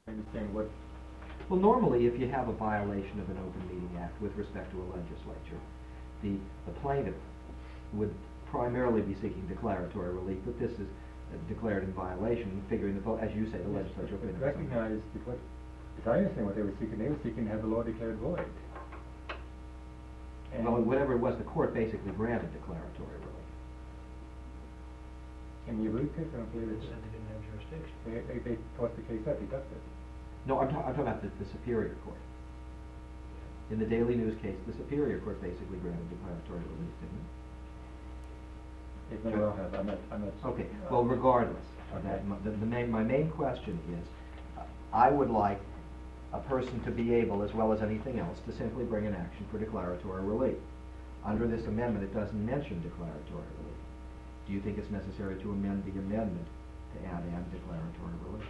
I understand what. Well, normally, if you have a violation of an Open Meeting Act with respect to a legislature, the plaintiff would primarily be seeking declaratory relief, but this is declared in violation, figuring the, as you say, the legislature. Recognized what, as I understand what they were seeking to have the law declared void. And well, whatever it was, the court basically granted declaratory relief. In the Abreu case, I don't believe They said they didn't have jurisdiction. they tossed the case up, they ducked it. No, I'm talking about the Superior Court. In the Daily News case, the Superior Court basically granted declaratory relief, didn't it? It may well have. I'm not. Okay. Well, regardless of that, my main question is, I would like a person to be able, as well as anything else, to simply bring an action for declaratory relief. Under this amendment, it doesn't mention declaratory relief. Do you think it's necessary to amend the amendment to add declaratory relief?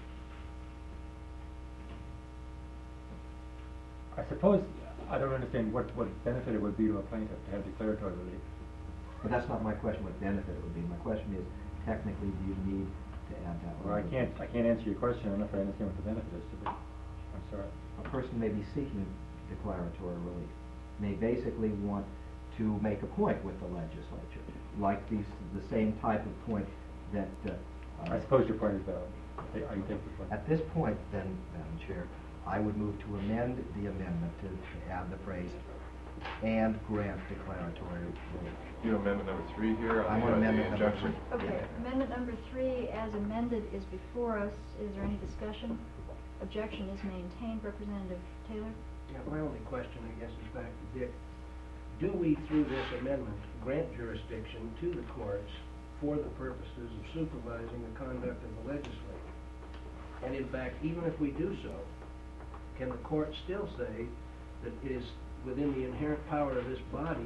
I suppose I don't understand what benefit it would be to a plaintiff to have declaratory relief. But that's not my question, what benefit it would be. My question is, technically, do you need to add that? Well, I can't answer your question unless I understand what the benefit is to be. I'm sorry. A person may be seeking declaratory relief, may basically want to make a point with the legislature, like the same type of point that... I suppose your point is valid. I take the point. At this point, then, Madam Chair, I would move to amend the amendment to add the phrase, and grant declaratory relief. You have amendment number 3 here I on want the amendment number injunction. 3. Okay, amendment number 3 as amended is before us. Is there any discussion? Objection is maintained. Representative Taylor? Yeah, my only question, I guess, is back to Dick. Do we, through this amendment, grant jurisdiction to the courts for the purposes of supervising the conduct of the legislature? And in fact, even if we do so, can the court still say that it is within the inherent power of this body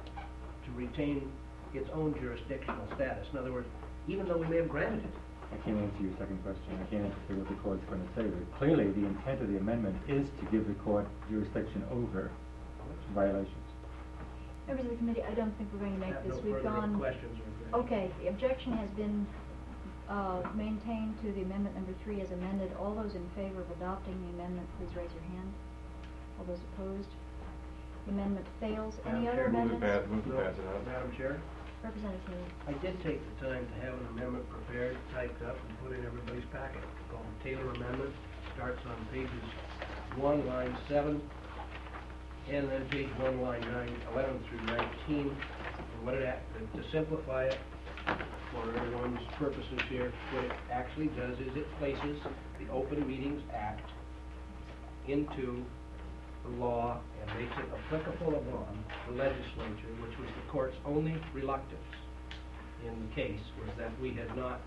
to retain its own jurisdictional status? In other words, even though we may have granted it. I can't answer your second question. I can't answer what the court's going to say. But clearly, the intent of the amendment is to give the court jurisdiction over violations. Members of the committee, I don't think we're going to make this. We've gone... questions or Okay, the objection has been maintained to the amendment number 3 as amended. All those in favor of adopting the amendment, please raise your hand. All those opposed? The amendment fails. Any other amendments? Move to pass it out. Madam Chair? Representative Taylor. I did take the time to have an amendment prepared, typed up, and put in everybody's packet. It's called the Taylor Amendment. Starts on pages 1, line 7, and then page 1, line 11 through 19. And what to simplify it for everyone's purposes here, what it actually does is it places the Open Meetings Act into the law and makes it applicable upon the legislature, which was the court's only reluctance in the case, was that we had not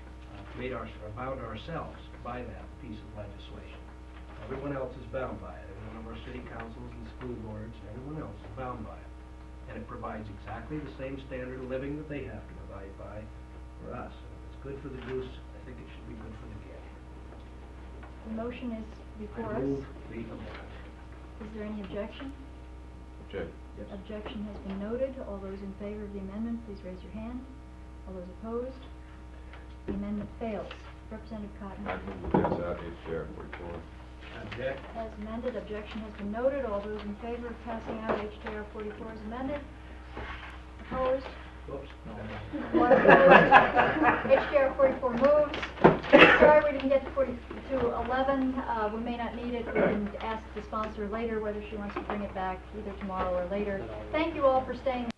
bound ourselves by that piece of legislation. Everyone else is bound by it. Every one of our city councils and school boards, everyone else is bound by it. And it provides exactly the same standard of living that they have to abide by for us. And if it's good for the goose, I think it should be good for the gander. The motion is before I us. move the amendment. Is there any objection? Object. Yes. Objection has been noted. All those in favor of the amendment, please raise your hand. All those opposed? The amendment fails. Representative Cotton. I move to pass out H.J.R. 44. Object. As amended, objection has been noted. All those in favor of passing out HJR 44 as amended? Opposed? Whoops. One opposed. HJR 44 moves. Sorry we didn't get to 11. We may not need it. We can ask the sponsor later whether she wants to bring it back either tomorrow or later. Thank you all for staying.